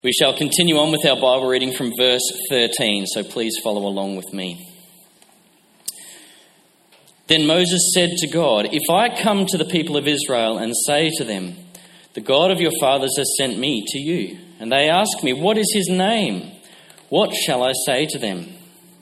We shall continue on with our Bible reading from verse 13, so please follow along with me. Then Moses said to God, "If I come to the people of Israel and say to them, 'The God of your fathers has sent me to you,' and they ask me, 'What is his name?' what shall I say to them?"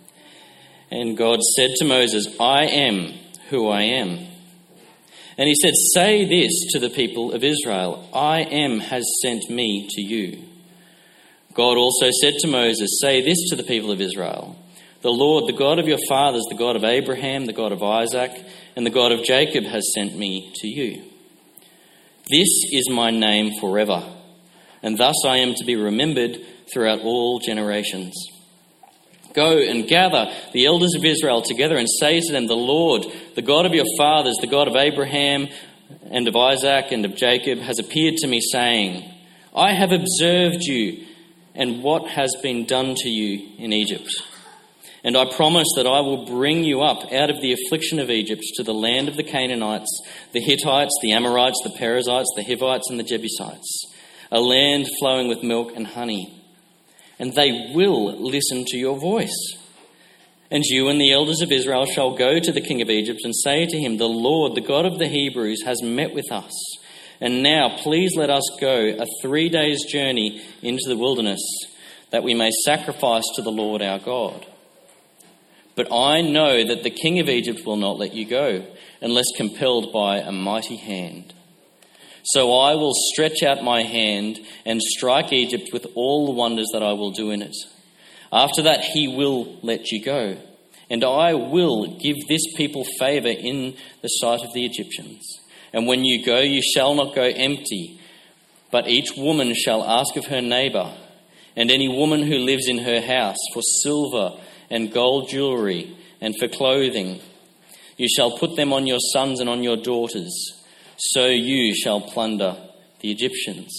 And God said to Moses, "I am who I am." And he said, "Say this to the people of Israel, 'I am has sent me to you.'" God also said to Moses, "Say this to the people of Israel, 'The Lord, the God of your fathers, the God of Abraham, the God of Isaac, and the God of Jacob has sent me to you. This is my name forever, and thus I am to be remembered throughout all generations. Go and gather the elders of Israel together and say to them, 'The Lord, the God of your fathers, the God of Abraham and of Isaac and of Jacob, has appeared to me, saying, I have observed you and what has been done to you in Egypt. And I promise that I will bring you up out of the affliction of Egypt to the land of the Canaanites, the Hittites, the Amorites, the Perizzites, the Hivites, and the Jebusites, a land flowing with milk and honey. And they will listen to your voice. And you and the elders of Israel shall go to the king of Egypt and say to him, 'The Lord, the God of the Hebrews, has met with us. And now please let us go a 3 days' journey into the wilderness, that we may sacrifice to the Lord our God. But I know that the king of Egypt will not let you go, unless compelled by a mighty hand. So I will stretch out my hand and strike Egypt with all the wonders that I will do in it. After that he will let you go, and I will give this people favour in the sight of the Egyptians. And when you go, you shall not go empty, but each woman shall ask of her neighbour, and any woman who lives in her house, for silver and gold jewellery and for clothing. You shall put them on your sons and on your daughters, so you shall plunder the Egyptians."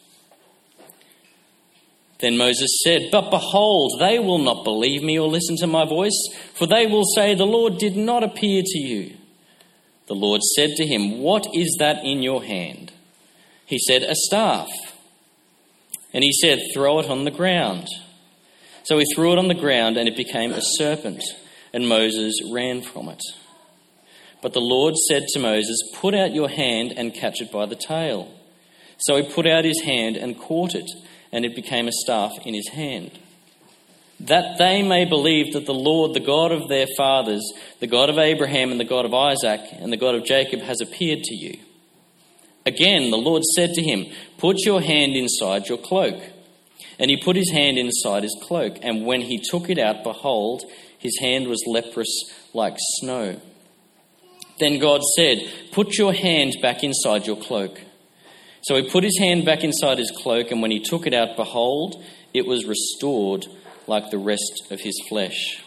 Then Moses said, "But behold, they will not believe me or listen to my voice, for they will say, 'The Lord did not appear to you.' The Lord said to him, 'What is that in your hand?' He said, 'A staff.' And he said, 'Throw it on the ground.' So he threw it on the ground, and it became a serpent, and Moses ran from it. But the Lord said to Moses, 'Put out your hand and catch it by the tail.' So he put out his hand and caught it, and it became a staff in his hand. That they may believe that the Lord, the God of their fathers, the God of Abraham and the God of Isaac and the God of Jacob, has appeared to you." Again, the Lord said to him, "Put your hand inside your cloak." And he put his hand inside his cloak, and when he took it out, behold, his hand was leprous like snow. Then God said, "Put your hand back inside your cloak." So he put his hand back inside his cloak, and when he took it out, behold, it was restored like the rest of his flesh.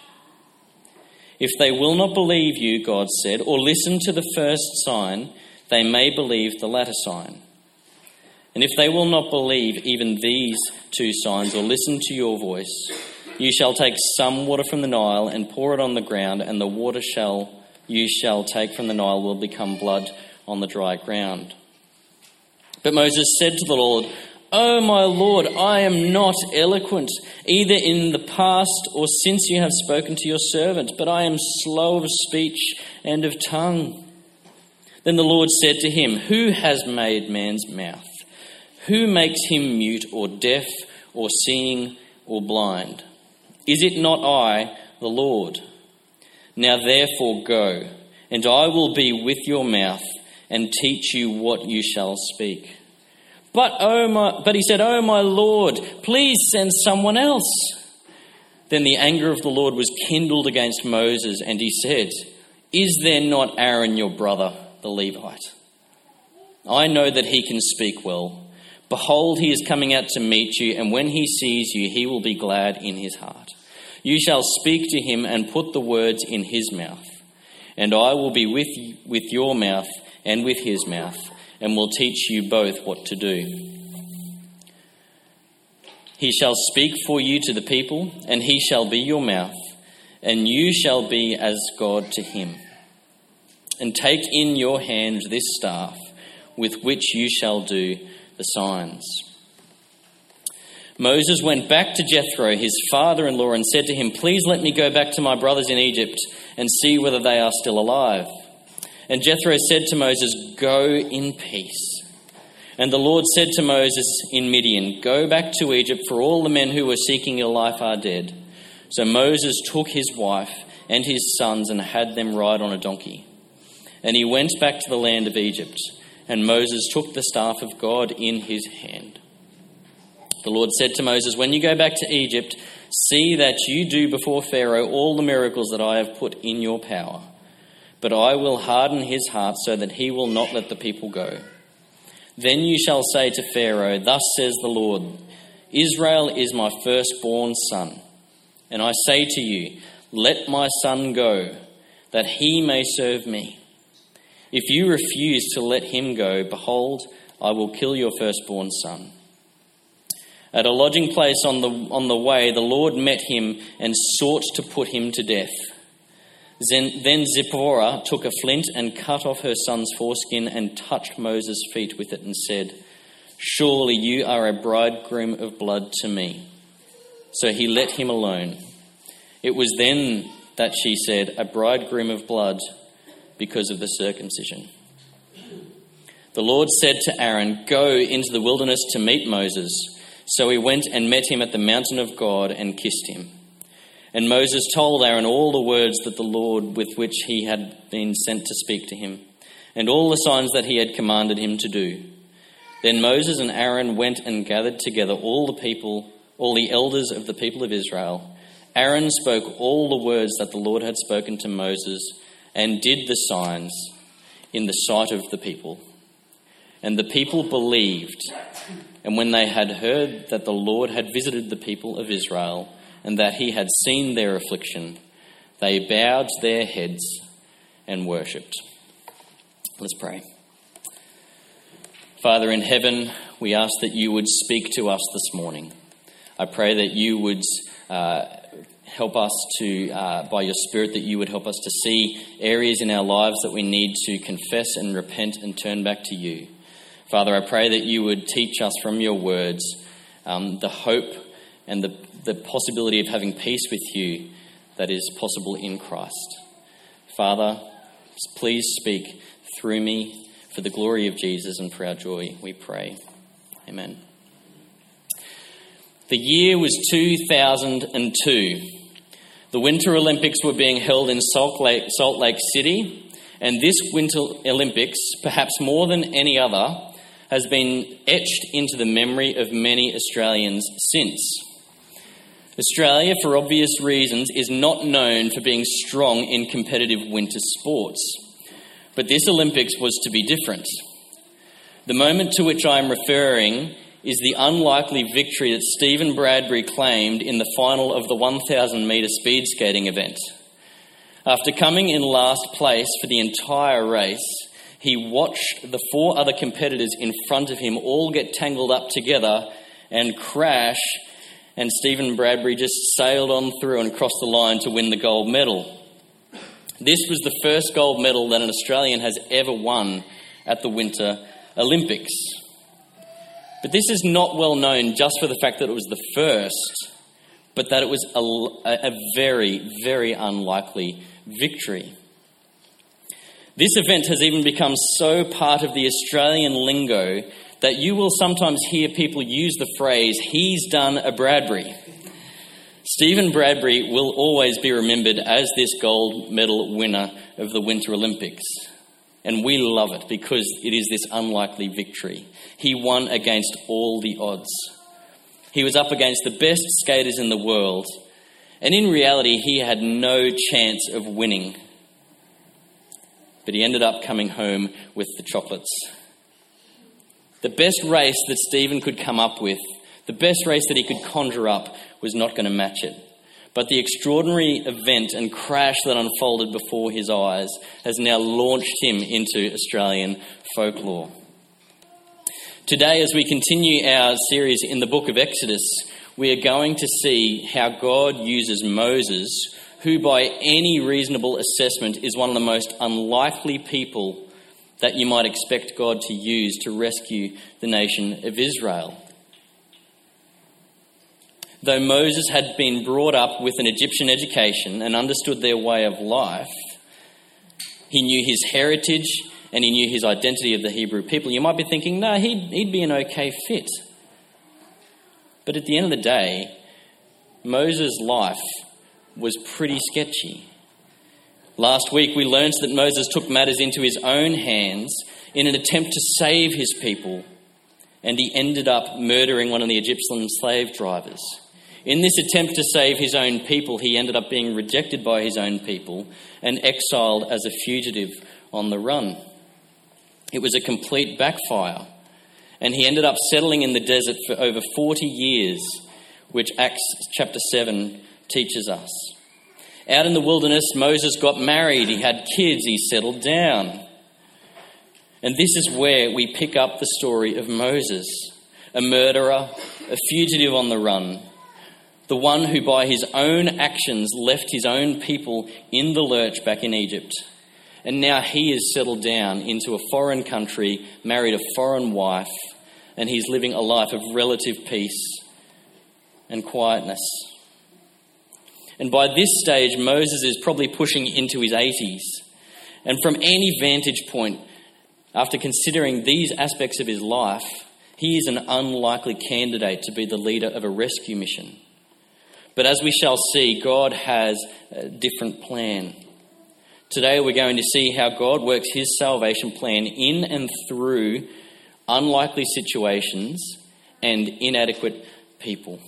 "If they will not believe you," God said, "or listen to the first sign, they may believe the latter sign. And if they will not believe even these 2 signs or listen to your voice, you shall take some water from the Nile and pour it on the ground, and the water you shall take from the Nile will become blood on the dry ground." But Moses said to the Lord, "Oh, my Lord, I am not eloquent, either in the past or since you have spoken to your servant, but I am slow of speech and of tongue." Then the Lord said to him, "Who has made man's mouth? Who makes him mute or deaf or seeing or blind? Is it not I, the Lord? Now therefore go, and I will be with your mouth and teach you what you shall speak." But he said, "Oh, my Lord, please send someone else." Then the anger of the Lord was kindled against Moses, and he said, "Is there not Aaron your brother, the Levite? I know that he can speak well. Behold, he is coming out to meet you, and when he sees you, he will be glad in his heart. You shall speak to him and put the words in his mouth. And I will be with your mouth and with his mouth, and will teach you both what to do. He shall speak for you to the people, and he shall be your mouth, and you shall be as God to him. And take in your hand this staff, with which you shall do the signs." Moses went back to Jethro, his father-in-law, and said to him, "Please let me go back to my brothers in Egypt and see whether they are still alive." And Jethro said to Moses, "Go in peace." And the Lord said to Moses in Midian, "Go back to Egypt, for all the men who were seeking your life are dead." So Moses took his wife and his sons and had them ride on a donkey. And he went back to the land of Egypt, and Moses took the staff of God in his hand. The Lord said to Moses, "When you go back to Egypt, see that you do before Pharaoh all the miracles that I have put in your power. But I will harden his heart so that he will not let the people go. Then you shall say to Pharaoh, 'Thus says the Lord, Israel is my firstborn son. And I say to you, let my son go, that he may serve me. If you refuse to let him go, behold, I will kill your firstborn son.' At a lodging place on the way, the Lord met him and sought to put him to death. Then Zipporah took a flint and cut off her son's foreskin and touched Moses' feet with it and said, 'Surely you are a bridegroom of blood to me.' So he let him alone. It was then that she said, 'A bridegroom of blood,' because of the circumcision. The Lord said to Aaron, 'Go into the wilderness to meet Moses.' So he went and met him at the mountain of God and kissed him. And Moses told Aaron all the words that the Lord with which he had been sent to speak to him, and all the signs that he had commanded him to do. Then Moses and Aaron went and gathered together all the elders of the people of Israel. Aaron spoke all the words that the Lord had spoken to Moses and did the signs in the sight of the people. And the people believed. And when they had heard that the Lord had visited the people of Israel and that he had seen their affliction, they bowed their heads and worshipped." Let's pray. Father in heaven, we ask that you would speak to us this morning. I pray that you would help us to, by your Spirit, that you would help us to see areas in our lives that we need to confess and repent and turn back to you. Father, I pray that you would teach us from your words the hope and the possibility of having peace with you that is possible in Christ. Father, please speak through me for the glory of Jesus and for our joy, we pray. Amen. The year was 2002. The Winter Olympics were being held in Salt Lake City, and this Winter Olympics, perhaps more than any other, has been etched into the memory of many Australians since. Australia, for obvious reasons, is not known for being strong in competitive winter sports. But this Olympics was to be different. The moment to which I am referring is the unlikely victory that Stephen Bradbury claimed in the final of the 1,000-metre speed skating event. After coming in last place for the entire race, he watched the four other competitors in front of him all get tangled up together and crash, and Stephen Bradbury just sailed on through and crossed the line to win the gold medal. This was the first gold medal that an Australian has ever won at the Winter Olympics. But this is not well known just for the fact that it was the first, but that it was a very, very unlikely victory. This event has even become so part of the Australian lingo that you will sometimes hear people use the phrase, "He's done a Bradbury." Stephen Bradbury will always be remembered as this gold medal winner of the Winter Olympics. And we love it because it is this unlikely victory. He won against all the odds. He was up against the best skaters in the world. And in reality, he had no chance of winning. But he ended up coming home with the chocolates. The best race that Stephen could come up with, the best race that he could conjure up, was not going to match it. But the extraordinary event and crash that unfolded before his eyes has now launched him into Australian folklore. Today, as we continue our series in the book of Exodus, we are going to see how God uses Moses, who by any reasonable assessment is one of the most unlikely people that you might expect God to use to rescue the nation of Israel. though Moses had been brought up with an Egyptian education and understood their way of life, he knew his heritage and he knew his identity of the Hebrew people. You might be thinking, no, he'd be an okay fit. But at the end of the day, Moses' life was pretty sketchy. Last week we learned that Moses took matters into his own hands in an attempt to save his people, and he ended up murdering one of the Egyptian slave drivers. In this attempt to save his own people, he ended up being rejected by his own people and exiled as a fugitive on the run. It was a complete backfire, and he ended up settling in the desert for over 40 years, which Acts chapter 7 teaches us. Out in the wilderness, Moses got married, he had kids, he settled down. And this is where we pick up the story of Moses, a murderer, a fugitive on the run, the one who by his own actions left his own people in the lurch back in Egypt. And now he is settled down into a foreign country, married a foreign wife, and he's living a life of relative peace and quietness. And by this stage, Moses is probably pushing into his 80s. And from any vantage point, after considering these aspects of his life, he is an unlikely candidate to be the leader of a rescue mission. But as we shall see, God has a different plan. Today we're going to see how God works his salvation plan in and through unlikely situations and inadequate people.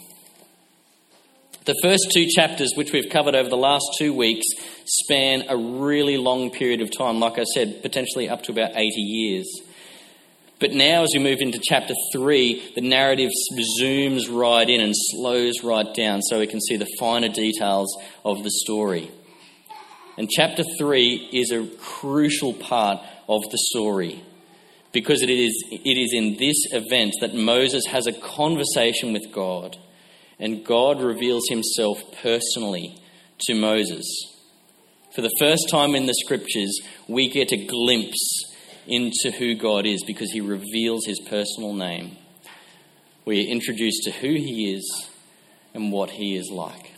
The first two chapters, which we've covered over the last 2 weeks, span a really long period of time, like I said, potentially up to about 80 years. But now as we move into chapter 3, the narrative zooms right in and slows right down so we can see the finer details of the story. And chapter 3 is a crucial part of the story because it is in this event that Moses has a conversation with God and God reveals himself personally to Moses. For the first time in the scriptures, we get a glimpse into who God is because he reveals his personal name. We are introduced to who he is and what he is like.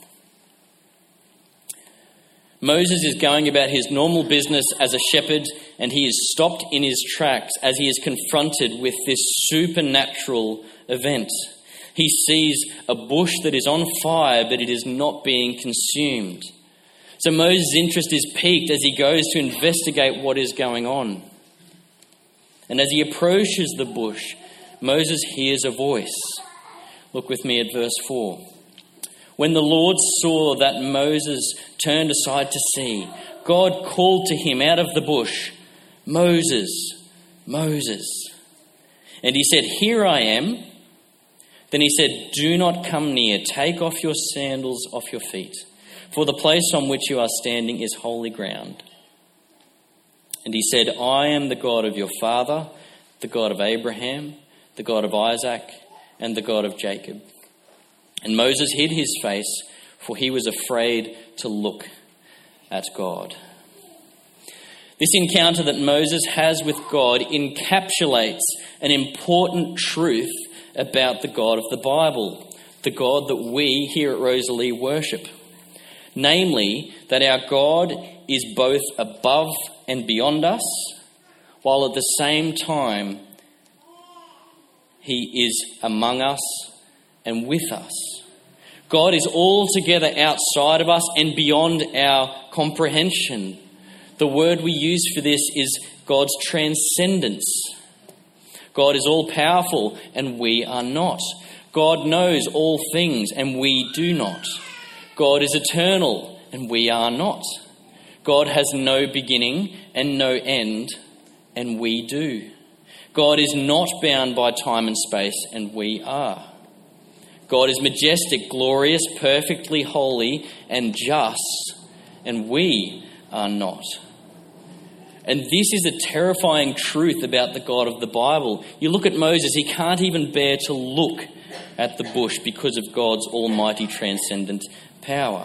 Moses is going about his normal business as a shepherd, and he is stopped in his tracks as he is confronted with this supernatural event. He sees a bush that is on fire, but it is not being consumed. So Moses' interest is piqued as he goes to investigate what is going on. And as he approaches the bush, Moses hears a voice. Look with me at verse 4. When the Lord saw that Moses turned aside to see, God called to him out of the bush, "Moses, Moses." And he said, "Here I am." Then he said, "Do not come near. Take off your sandals off your feet, for the place on which you are standing is holy ground." And he said, "I am the God of your father, the God of Abraham, the God of Isaac, and the God of Jacob." And Moses hid his face, for he was afraid to look at God. This encounter that Moses has with God encapsulates an important truth about the God of the Bible, the God that we here at Rosalie worship. Namely, that our God is both above and beyond us, while at the same time he is among us and with us. God is altogether outside of us and beyond our comprehension. The word we use for this is God's transcendence. God is all-powerful and we are not. God knows all things and we do not. God is eternal and we are not. God has no beginning and no end and we do. God is not bound by time and space and we are. God is majestic, glorious, perfectly holy and just, and we are not. And this is a terrifying truth about the God of the Bible. You look at Moses, he can't even bear to look at the bush because of God's almighty transcendent power.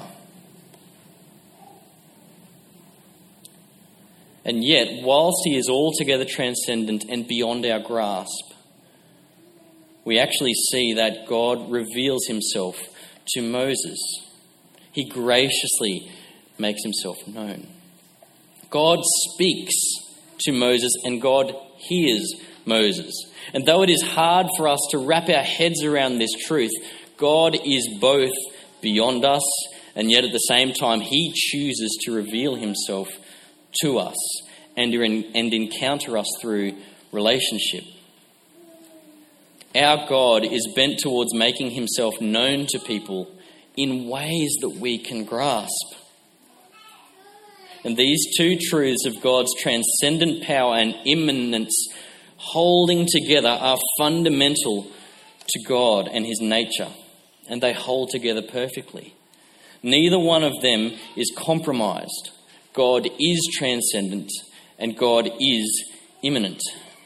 And yet, whilst he is altogether transcendent and beyond our grasp, we actually see that God reveals himself to Moses. He graciously makes himself known. God speaks to Moses and God hears Moses. And though it is hard for us to wrap our heads around this truth, God is both beyond us, and yet at the same time he chooses to reveal himself to us and encounter us through relationship. Our God is bent towards making himself known to people in ways that we can grasp. And these two truths of God's transcendent power and immanence holding together are fundamental to God and his nature, and they hold together perfectly. Neither one of them is compromised. God is transcendent and God is immanent.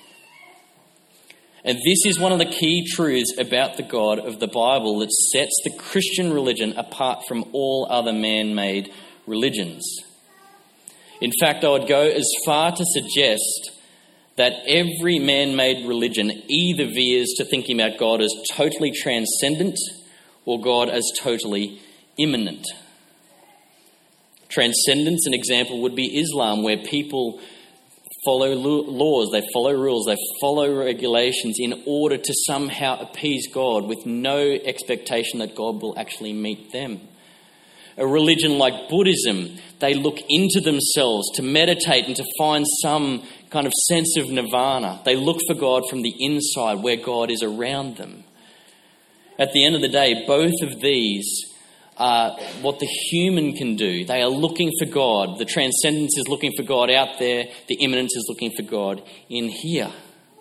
And this is one of the key truths about the God of the Bible that sets the Christian religion apart from all other man-made religions. In fact, I would go as far to suggest that every man-made religion either veers to thinking about God as totally transcendent or God as totally immanent. Transcendence, an example, would be Islam, where people follow laws, they follow rules, they follow regulations in order to somehow appease God with no expectation that God will actually meet them. A religion like Buddhism, they look into themselves to meditate and to find some kind of sense of nirvana. They look for God from the inside, where God is around them. At the end of the day, both of these are what the human can do. They are looking for God. The transcendence is looking for God out there. The immanence is looking for God in here.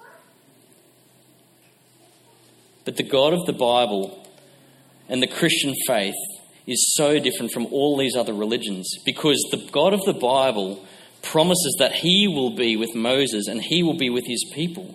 But the God of the Bible and the Christian faith is so different from all these other religions, because the God of the Bible promises that he will be with Moses and he will be with his people.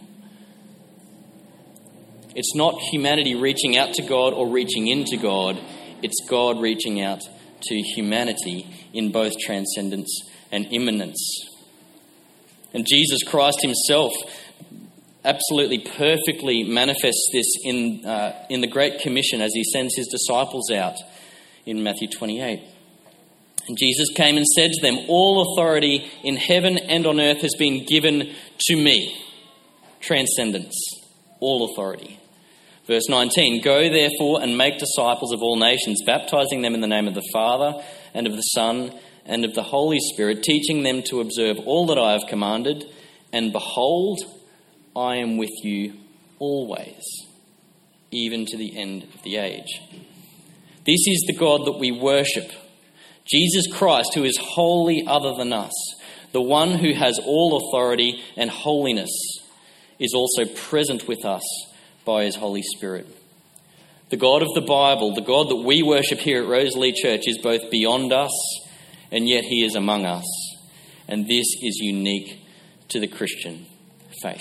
It's not humanity reaching out to God or reaching into God. It's God reaching out to humanity in both transcendence and immanence. And Jesus Christ himself absolutely perfectly manifests this in the Great Commission as he sends his disciples out in Matthew 28. And Jesus came and said to them, "All authority in heaven and on earth has been given to me." Transcendence. All authority. Verse 19, "Go therefore and make disciples of all nations, baptizing them in the name of the Father and of the Son and of the Holy Spirit, teaching them to observe all that I have commanded. And behold, I am with you always, even to the end of the age." This is the God that we worship. Jesus Christ, who is wholly other than us, the one who has all authority and holiness, is also present with us by his Holy Spirit. The God of the Bible, the God that we worship here at Rosalie Church, is both beyond us and yet he is among us. And this is unique to the Christian faith.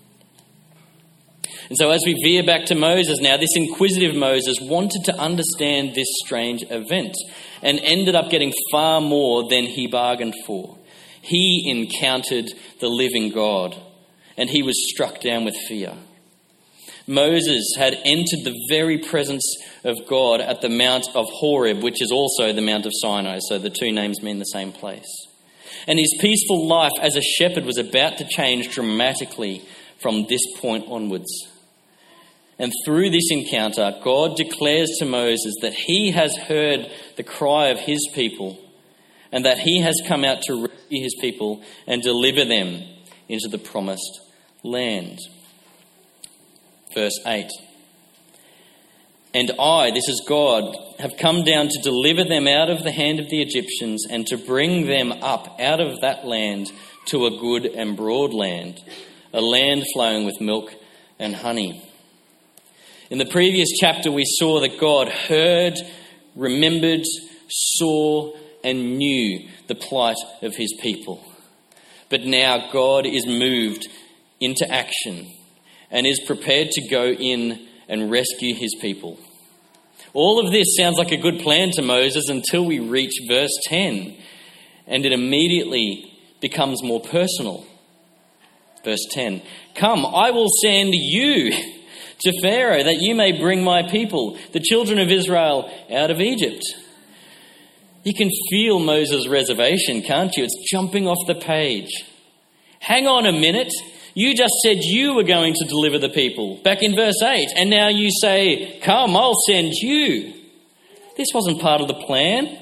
And so as we veer back to Moses now, this inquisitive Moses wanted to understand this strange event and ended up getting far more than he bargained for. He encountered the living God and he was struck down with fear. Moses had entered the very presence of God at the Mount of Horeb, which is also the Mount of Sinai, so the two names mean the same place. And his peaceful life as a shepherd was about to change dramatically from this point onwards. And through this encounter, God declares to Moses that he has heard the cry of his people and that he has come out to rescue his people and deliver them into the promised land. Verse 8. "And I," this is God, "have come down to deliver them out of the hand of the Egyptians and to bring them up out of that land to a good and broad land, a land flowing with milk and honey." In the previous chapter, we saw that God heard, remembered, saw, and knew the plight of his people. But now God is moved into action and is prepared to go in and rescue his people. All of this sounds like a good plan to Moses until we reach verse 10, and it immediately becomes more personal. Verse 10, "Come, I will send you to Pharaoh, that you may bring my people, the children of Israel, out of Egypt." You can feel Moses' reservation, can't you? It's jumping off the page. Hang on a minute. You just said you were going to deliver the people back in verse 8, and now you say, "Come, I'll send you." This wasn't part of the plan.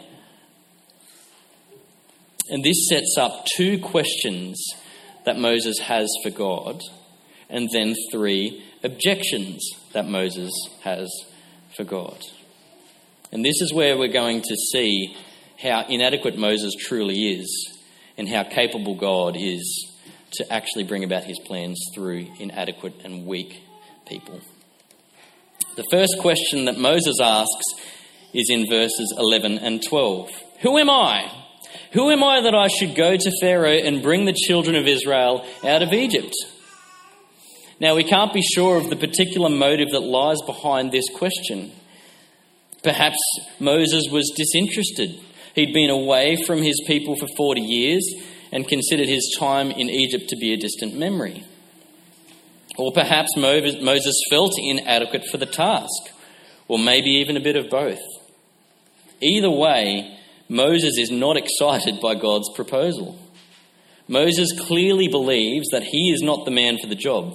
And this sets up two questions that Moses has for God, and then three objections that Moses has for God. And this is where we're going to see how inadequate Moses truly is and how capable God is to actually bring about his plans through inadequate and weak people. The first question that Moses asks is in verses 11 and 12. "Who am I? Who am I that I should go to Pharaoh and bring the children of Israel out of Egypt?" Now, we can't be sure of the particular motive that lies behind this question. Perhaps Moses was disinterested. He'd been away from his people for 40 years and considered his time in Egypt to be a distant memory. Or perhaps Moses felt inadequate for the task, or maybe even a bit of both. Either way, Moses is not excited by God's proposal. Moses clearly believes that he is not the man for the job.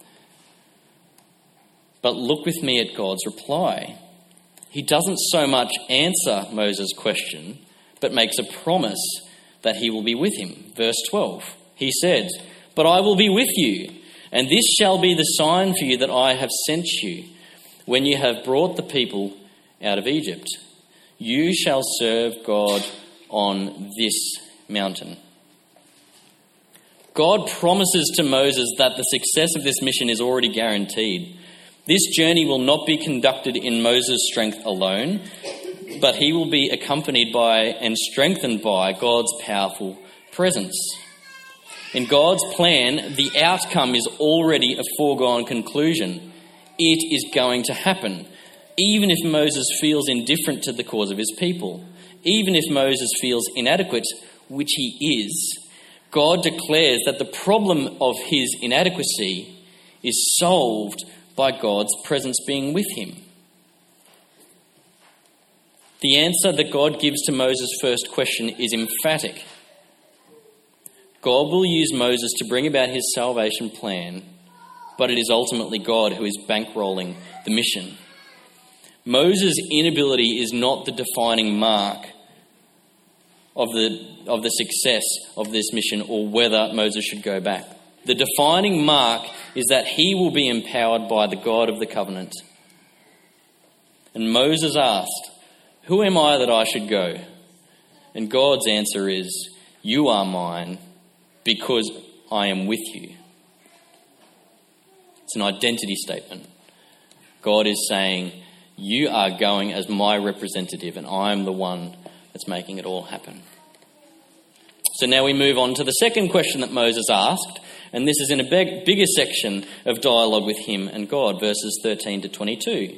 But look with me at God's reply. He doesn't so much answer Moses' question, but makes a promise that he will be with him. Verse 12, he said, "But I will be with you, and this shall be the sign for you that I have sent you. When you have brought the people out of Egypt, you shall serve God on this mountain." God promises to Moses that the success of this mission is already guaranteed. This journey will not be conducted in Moses' strength alone, but he will be accompanied by and strengthened by God's powerful presence. In God's plan, the outcome is already a foregone conclusion. It is going to happen, even if Moses feels indifferent to the cause of his people, even if Moses feels inadequate, which he is. God declares that the problem of his inadequacy is solved by God's presence being with him. The answer that God gives to Moses' first question is emphatic. God will use Moses to bring about his salvation plan, but it is ultimately God who is bankrolling the mission. Moses' inability is not the defining mark of the success of this mission or whether Moses should go back. The defining mark is that he will be empowered by the God of the covenant. And Moses asked, "Who am I that I should go?" And God's answer is, "You are mine because I am with you." It's an identity statement. God is saying, you are going as my representative and I am the one that's making it all happen. So now we move on to the second question that Moses asked, and this is in a bigger section of dialogue with him and God, verses 13 to 22.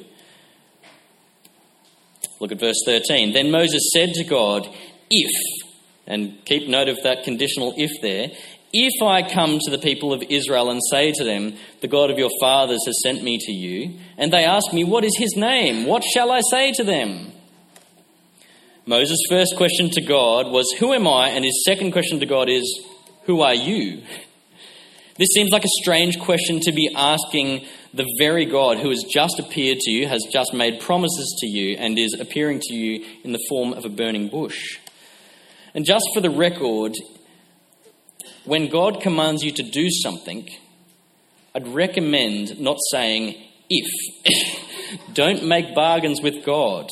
Look at verse 13. "Then Moses said to God, 'If,'" and keep note of that conditional if there, "'if I come to the people of Israel and say to them, the God of your fathers has sent me to you, and they ask me, what is his name? What shall I say to them?'" Moses' first question to God was, "Who am I?" And his second question to God is, "Who are you?" This seems like a strange question to be asking the very God who has just appeared to you, has just made promises to you, and is appearing to you in the form of a burning bush. And just for the record, when God commands you to do something, I'd recommend not saying if. Don't make bargains with God.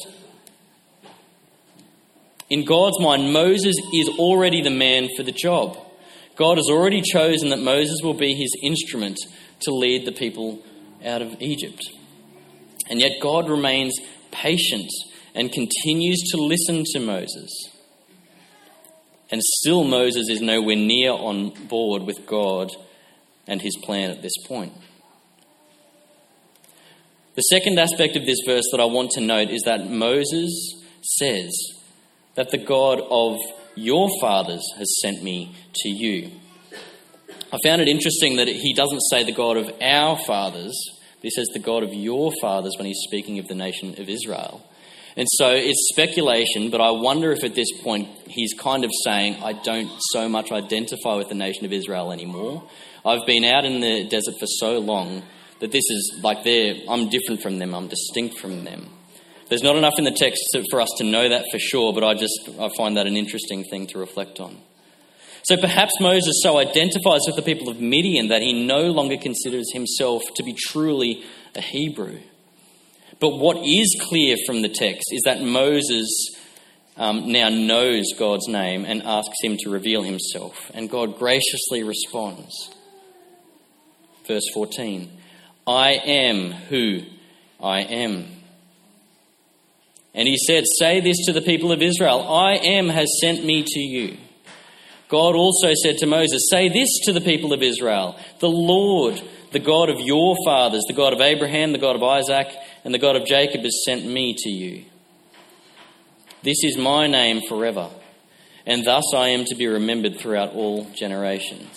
In God's mind, Moses is already the man for the job. God has already chosen that Moses will be his instrument to lead the people out of Egypt. And yet God remains patient and continues to listen to Moses. And still Moses is nowhere near on board with God and his plan at this point. The second aspect of this verse that I want to note is that Moses says that the God of your fathers has sent me to you. I found it interesting that he doesn't say the God of our fathers, He says the God of your fathers when he's speaking of the nation of Israel. And so it's speculation, but I wonder if at this point he's kind of saying, I don't so much identify with the nation of Israel anymore. I've been out in the desert for so long that this is like I'm different from them, I'm distinct from them. There's not enough in the text for us to know that for sure, but I find that an interesting thing to reflect on. So perhaps Moses so identifies with the people of Midian that he no longer considers himself to be truly a Hebrew. But what is clear from the text is that Moses now knows God's name and asks him to reveal himself. And God graciously responds. Verse 14, I am who I am. And he said, say this to the people of Israel, I am has sent me to you. God also said to Moses, say this to the people of Israel, the Lord, the God of your fathers, the God of Abraham, the God of Isaac, and the God of Jacob has sent me to you. This is my name forever, and thus I am to be remembered throughout all generations.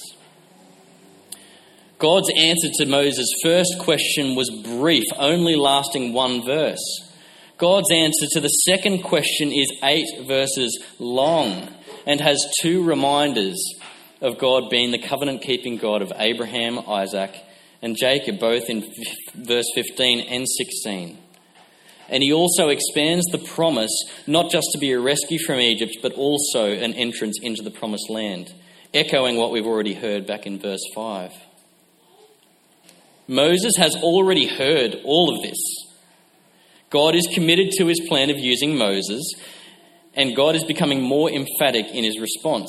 God's answer to Moses' first question was brief, only lasting one verse. God's answer to the second question is 8 verses long and has 2 reminders of God being the covenant-keeping God of Abraham, Isaac, and Jacob, both in verse 15 and 16. And he also expands the promise not just to be a rescue from Egypt, but also an entrance into the promised land, echoing what we've already heard back in verse 5. Moses has already heard all of this. God is committed to his plan of using Moses, and God is becoming more emphatic in his response.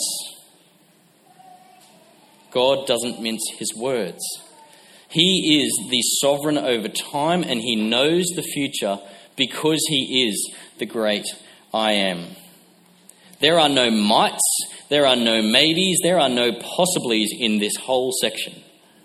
God doesn't mince his words. He is the sovereign over time, and he knows the future because he is the great I am. There are no mights, there are no maybes, there are no possiblies in this whole section.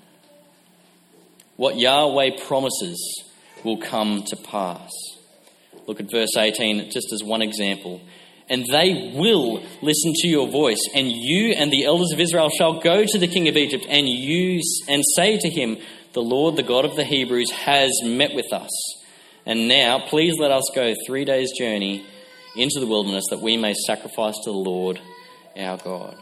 What Yahweh promises will come to pass. Look at verse 18 just as one example. And they will listen to your voice, and you and the elders of Israel shall go to the king of Egypt and say to him, the Lord, the God of the Hebrews, has met with us. And now, please let us go 3 days' journey into the wilderness that we may sacrifice to the Lord our God.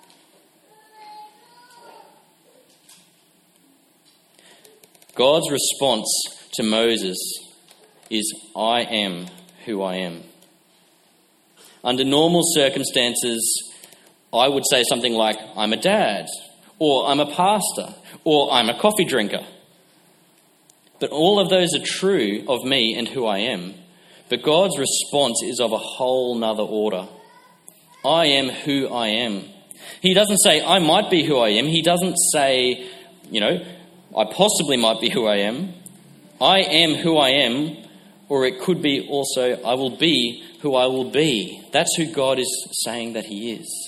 God's response to Moses is, I am who I am. Under normal circumstances, I would say something like, I'm a dad, or I'm a pastor, or I'm a coffee drinker. But all of those are true of me and who I am. But God's response is of a whole nother order. I am who I am. He doesn't say, I might be who I am. He doesn't say, I possibly might be who I am. I am who I am, or it could be also, I will be who I will be. That's who God is saying that he is.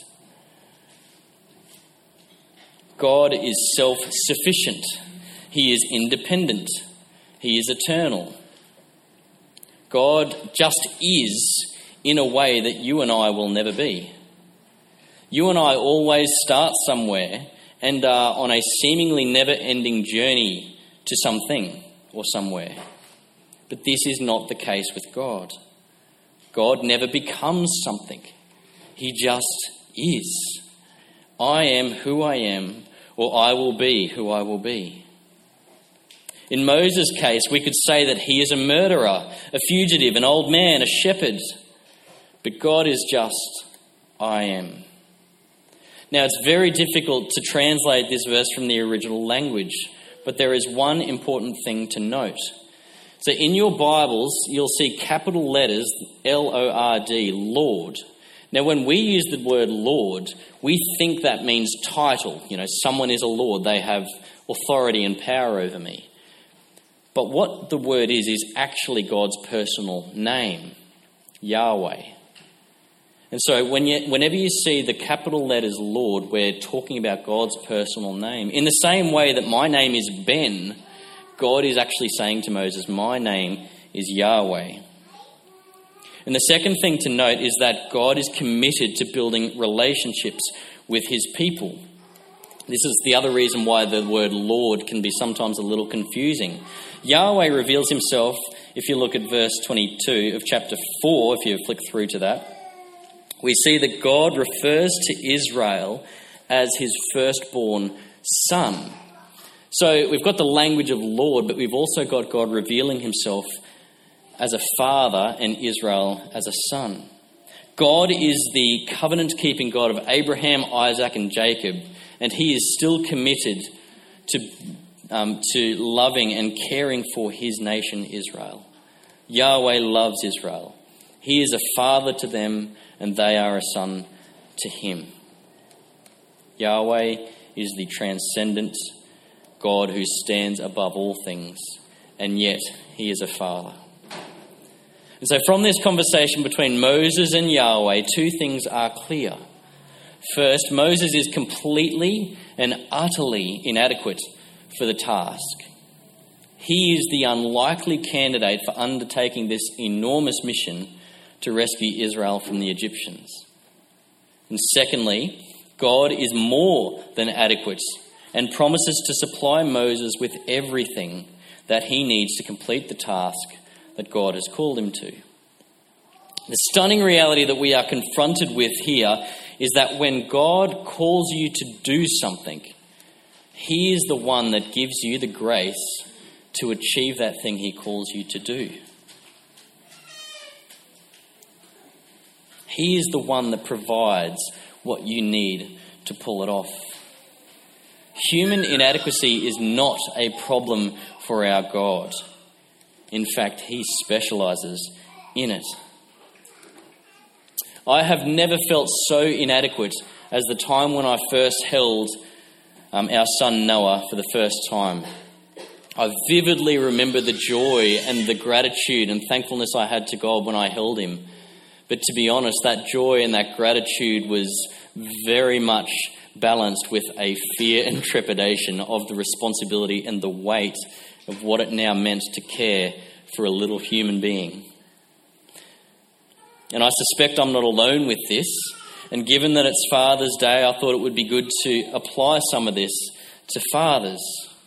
God is self-sufficient. He is independent. He is eternal. God just is in a way that you and I will never be. You and I always start somewhere and are on a seemingly never-ending journey to something or somewhere. But this is not the case with God. God never becomes something. He just is. I am who I am, or I will be who I will be. In Moses' case, we could say that he is a murderer, a fugitive, an old man, a shepherd. But God is just, I am. Now, it's very difficult to translate this verse from the original language, but there is one important thing to note. So in your Bibles, you'll see capital letters, L-O-R-D, Lord. Now, when we use the word Lord, we think that means title. Someone is a Lord. They have authority and power over me. But what the word is actually God's personal name, Yahweh. And so whenever you see the capital letters Lord, we're talking about God's personal name. In the same way that my name is Ben, God is actually saying to Moses, my name is Yahweh. And the second thing to note is that God is committed to building relationships with his people. This is the other reason why the word Lord can be sometimes a little confusing. Yahweh reveals himself, if you look at verse 22 of chapter 4, if you flick through to that, we see that God refers to Israel as his firstborn son. So we've got the language of Lord, but we've also got God revealing himself as a father and Israel as a son. God is the covenant-keeping God of Abraham, Isaac, and Jacob, and he is still committed to loving and caring for his nation Israel. Yahweh loves Israel. He is a father to them, and they are a son to him. Yahweh is the transcendent God who stands above all things, and yet he is a father. And so from this conversation between Moses and Yahweh, two things are clear. First, Moses is completely and utterly inadequate for the task. He is the unlikely candidate for undertaking this enormous mission to rescue Israel from the Egyptians. And secondly, God is more than adequate and promises to supply Moses with everything that he needs to complete the task that God has called him to. The stunning reality that we are confronted with here is that when God calls you to do something, he is the one that gives you the grace to achieve that thing he calls you to do. He is the one that provides what you need to pull it off. Human inadequacy is not a problem for our God. In fact, he specializes in it. I have never felt so inadequate as the time when I first held our son Noah for the first time. I vividly remember the joy and the gratitude and thankfulness I had to God when I held him. But to be honest, that joy and that gratitude was very much balanced with a fear and trepidation of the responsibility and the weight of what it now meant to care for a little human being. And I suspect I'm not alone with this. And given that it's Father's Day, I thought it would be good to apply some of this to fathers.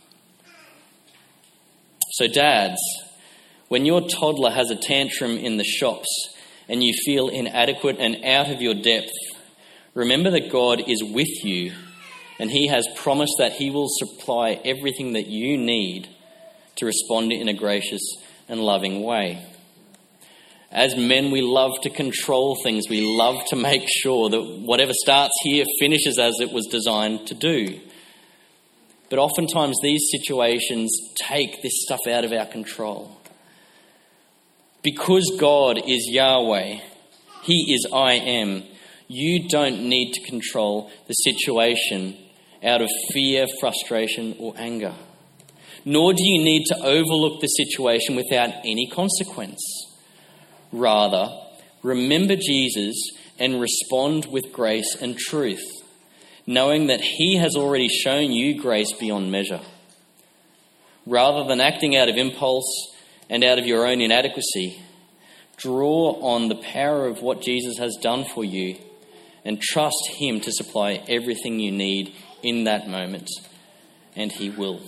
So dads, when your toddler has a tantrum in the shops and you feel inadequate and out of your depth, remember that God is with you and he has promised that he will supply everything that you need to respond in a gracious and loving way. As men, we love to control things. We love to make sure that whatever starts here finishes as it was designed to do. But oftentimes these situations take this stuff out of our control. Because God is Yahweh, he is I am, you don't need to control the situation out of fear, frustration, or anger. Nor do you need to overlook the situation without any consequence. Rather, remember Jesus and respond with grace and truth, knowing that he has already shown you grace beyond measure. Rather than acting out of impulse and out of your own inadequacy, draw on the power of what Jesus has done for you and trust him to supply everything you need in that moment, and he will.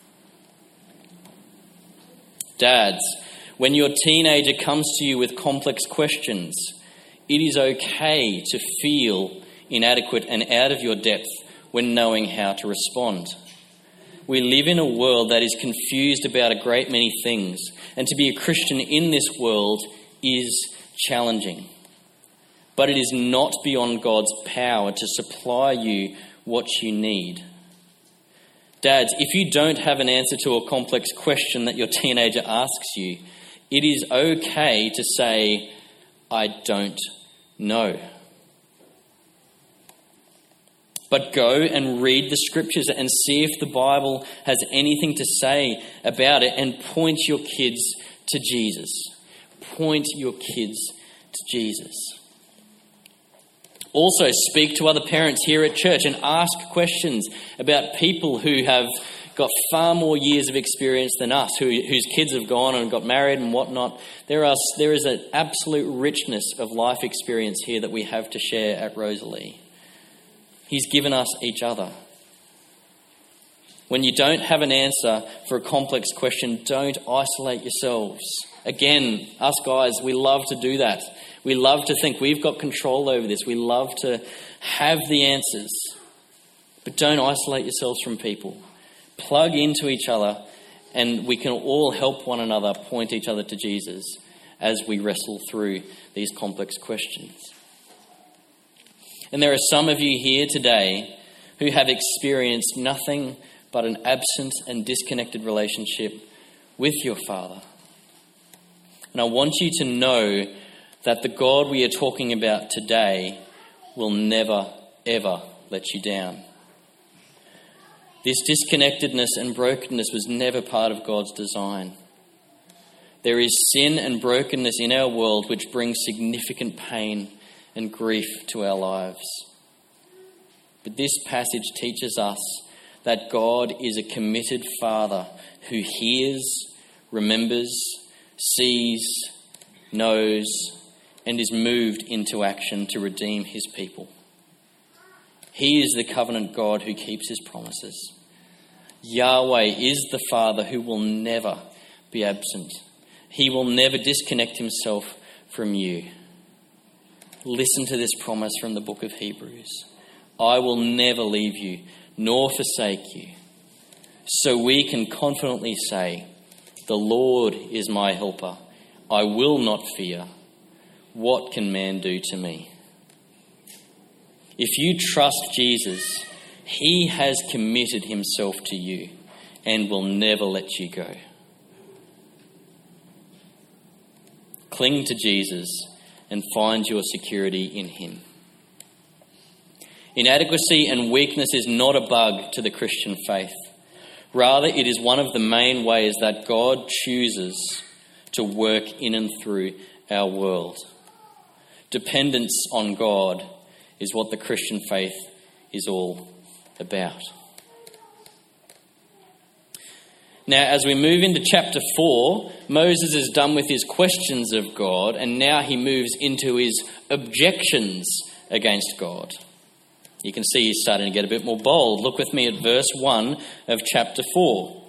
Dads, when your teenager comes to you with complex questions, it is okay to feel inadequate and out of your depth when knowing how to respond. We live in a world that is confused about a great many things, and to be a Christian in this world is challenging. But it is not beyond God's power to supply you what you need. Dads, if you don't have an answer to a complex question that your teenager asks you, it is okay to say, I don't know. But go and read the scriptures and see if the Bible has anything to say about it, and point your kids to Jesus. Point your kids to Jesus. Also, speak to other parents here at church and ask questions about people who have got far more years of experience than us, whose kids have gone and got married and whatnot. There is an absolute richness of life experience here that we have to share at Rosalie. He's given us each other. When you don't have an answer for a complex question, don't isolate yourselves. Again, us guys, we love to do that. We love to think we've got control over this. We love to have the answers. But don't isolate yourselves from people. Plug into each other, and we can all help one another point each other to Jesus as we wrestle through these complex questions. And there are some of you here today who have experienced nothing but an absent and disconnected relationship with your Father. And I want you to know that the God we are talking about today will never, ever let you down. This disconnectedness and brokenness was never part of God's design. There is sin and brokenness in our world which brings significant pain and grief to our lives. But this passage teaches us that God is a committed Father who hears, remembers, sees, knows, and is moved into action to redeem his people. He is the covenant God who keeps his promises. Yahweh is the Father who will never be absent. He will never disconnect himself from you. Listen to this promise from the book of Hebrews. I will never leave you nor forsake you. So we can confidently say, the Lord is my helper. I will not fear. What can man do to me? If you trust Jesus, he has committed himself to you and will never let you go. Cling to Jesus and find your security in him. Inadequacy and weakness is not a bug to the Christian faith. Rather, it is one of the main ways that God chooses to work in and through our world. Dependence on God is what the Christian faith is all about. Now, as we move into chapter 4, Moses is done with his questions of God, and now he moves into his objections against God. You can see he's starting to get a bit more bold. Look with me at verse 1 of chapter 4.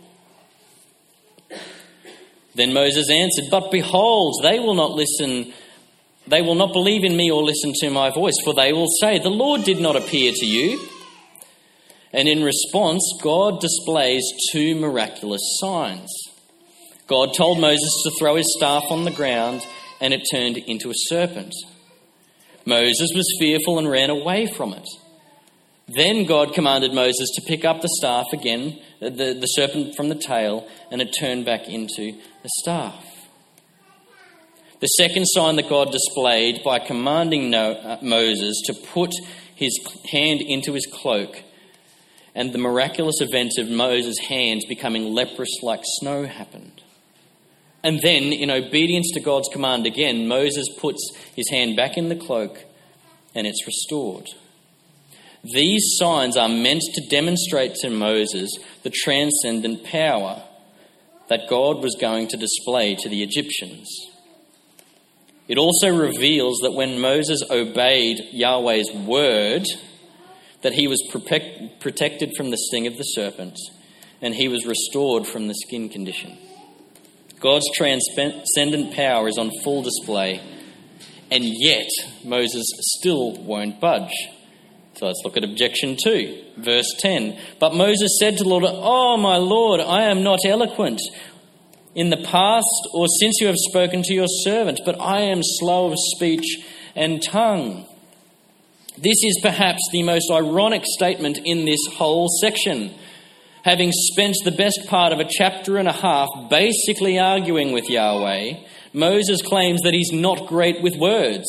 Then Moses answered, "But behold, they will not believe in me or listen to my voice, for they will say, 'The Lord did not appear to you.'" And in response, God displays two miraculous signs. God told Moses to throw his staff on the ground, and it turned into a serpent. Moses was fearful and ran away from it. Then God commanded Moses to pick up the staff again, the serpent from the tail, and it turned back into a staff. The second sign that God displayed by commanding Moses to put his hand into his cloak, and the miraculous event of Moses' hands becoming leprous like snow happened. And then, in obedience to God's command again, Moses puts his hand back in the cloak, and it's restored. These signs are meant to demonstrate to Moses the transcendent power that God was going to display to the Egyptians. It also reveals that when Moses obeyed Yahweh's word, that he was protected from the sting of the serpent, and he was restored from the skin condition. God's transcendent power is on full display, and yet Moses still won't budge. So let's look at objection 2, verse 10. But Moses said to the Lord, "Oh, my Lord, I am not eloquent in the past or since you have spoken to your servant, but I am slow of speech and tongue." This is perhaps the most ironic statement in this whole section. Having spent the best part of a chapter and a half basically arguing with Yahweh, Moses claims that he's not great with words.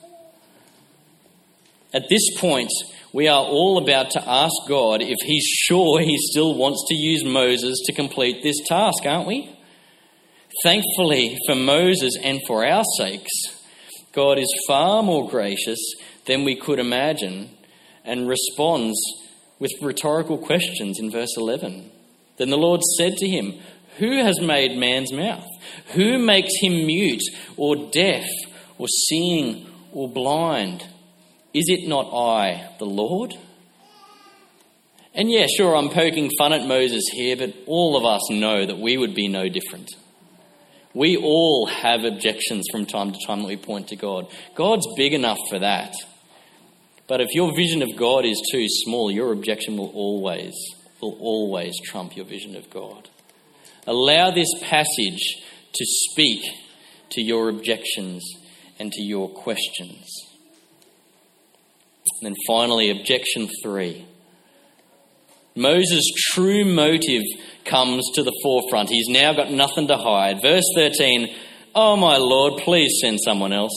At this point, we are all about to ask God if he's sure he still wants to use Moses to complete this task, aren't we? Thankfully for Moses and for our sakes, God is far more gracious than we could imagine and responds with rhetorical questions in verse 11. Then the Lord said to him, "Who has made man's mouth? Who makes him mute or deaf or seeing or blind? Is it not I, the Lord?" And yeah, sure, I'm poking fun at Moses here, but all of us know that we would be no different. We all have objections from time to time that we point to God. God's big enough for that. But if your vision of God is too small, your objection will always trump your vision of God. Allow this passage to speak to your objections and to your questions. And then finally, objection 3. Moses' true motive comes to the forefront. He's now got nothing to hide. Verse 13, "Oh my Lord, please send someone else."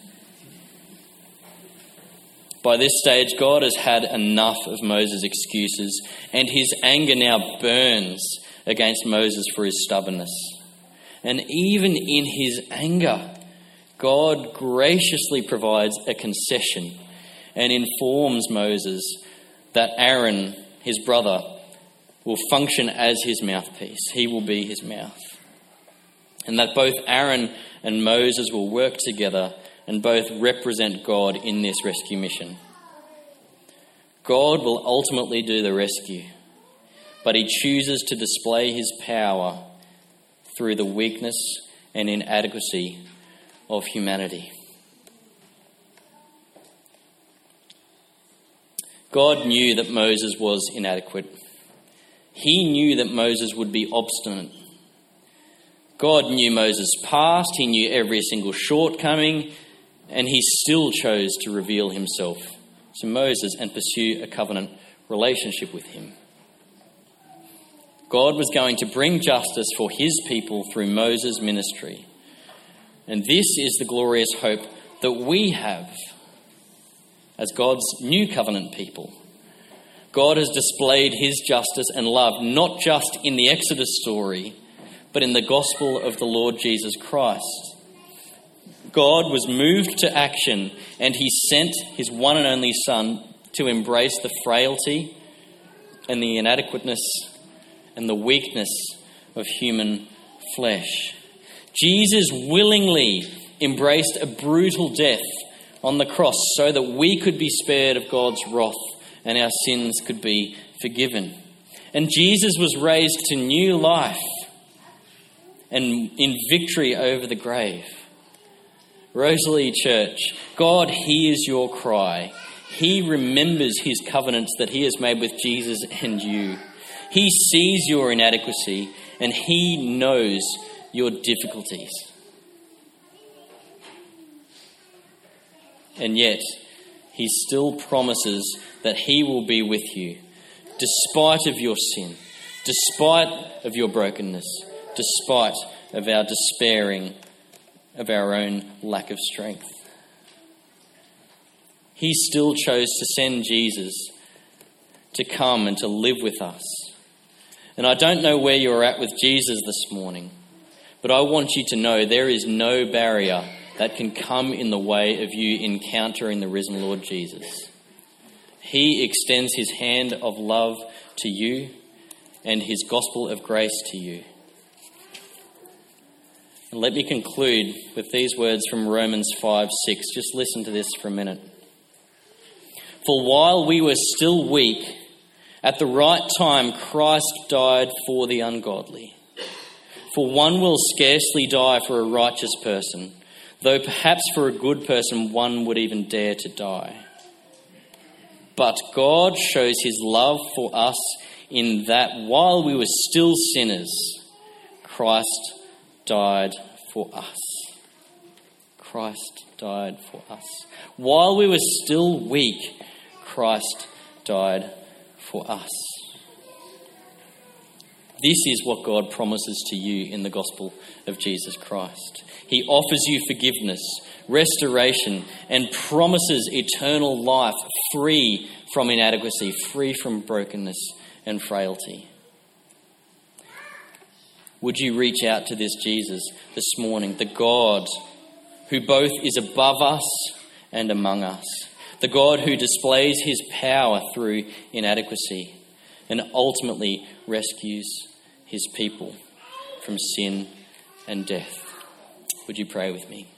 By this stage, God has had enough of Moses' excuses, and his anger now burns against Moses for his stubbornness. And even in his anger, God graciously provides a concession and informs Moses that Aaron, his brother, will function as his mouthpiece. He will be his mouth. And that both Aaron and Moses will work together and both represent God in this rescue mission. God will ultimately do the rescue, but he chooses to display his power through the weakness and inadequacy of humanity. God knew that Moses was inadequate. He knew that Moses would be obstinate. God knew Moses' past, he knew every single shortcoming, and he still chose to reveal himself to Moses and pursue a covenant relationship with him. God was going to bring justice for his people through Moses' ministry. And this is the glorious hope that we have as God's new covenant people. God has displayed his justice and love not just in the Exodus story, but in the gospel of the Lord Jesus Christ. God was moved to action, and he sent his one and only Son to embrace the frailty and the inadequateness and the weakness of human flesh. Jesus willingly embraced a brutal death on the cross so that we could be spared of God's wrath and our sins could be forgiven. And Jesus was raised to new life and in victory over the grave. Rosalie Church, God hears your cry. He remembers his covenants that he has made with Jesus and you. He sees your inadequacy and he knows your difficulties. And yet, he still promises that he will be with you, despite of your sin, despite of your brokenness, despite of our despairing of our own lack of strength. He still chose to send Jesus to come and to live with us. And I don't know where you're at with Jesus this morning, but I want you to know there is no barrier that can come in the way of you encountering the risen Lord Jesus. He extends his hand of love to you and his gospel of grace to you. And let me conclude with these words from Romans 5:6. Just listen to this for a minute. For while we were still weak, at the right time Christ died for the ungodly. For one will scarcely die for a righteous person, though perhaps for a good person one would even dare to die. But God shows his love for us in that while we were still sinners, Christ died for us. Christ died for us. While we were still weak, Christ died for us. This is what God promises to you in the gospel of Jesus Christ. He offers you forgiveness, restoration, and promises eternal life free from inadequacy, free from brokenness and frailty. Would you reach out to this Jesus this morning, the God who both is above us and among us, the God who displays his power through inadequacy and ultimately rescues his people from sin and death? Would you pray with me?